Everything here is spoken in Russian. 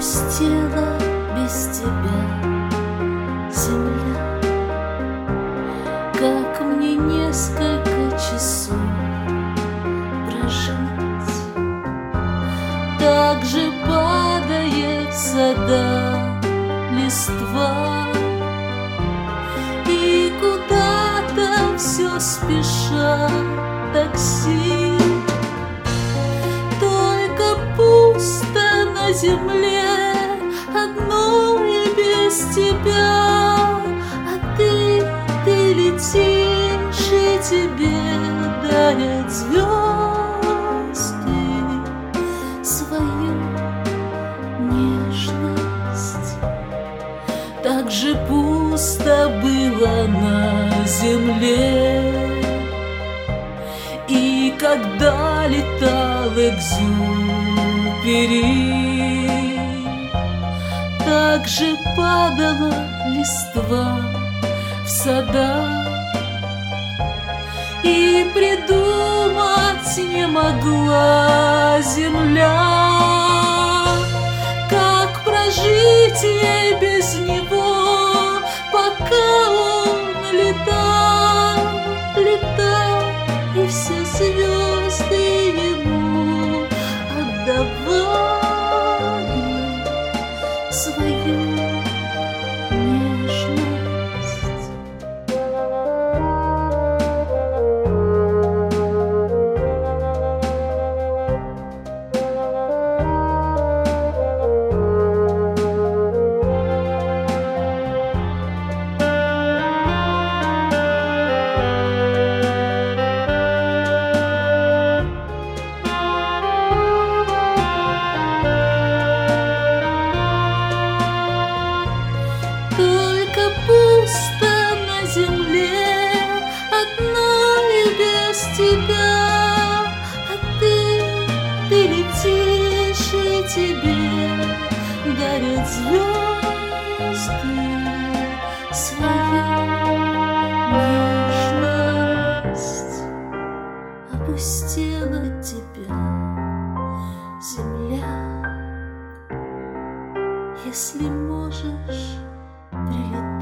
опустела без тебя земля. Как мне несколько часов прожить? Так же падает с сада листва, и куда-то все спешат такси. Только пусто на земле одной без тебя. А ты летишь, и тебе дарят звезды свою нежность. Так же пусто было на земле, и когда летал Экзюпери, так же падала листва в садах, и придумать не могла земля, как прожить ей без него, пока он летал, летал, и все звезды ему отдавали свою нежность. Только пусто на земле одной без тебя. А ты летишь, и тебе дарят звезды свою нежность. Опустела тебя земля. Если можешь, прилетай.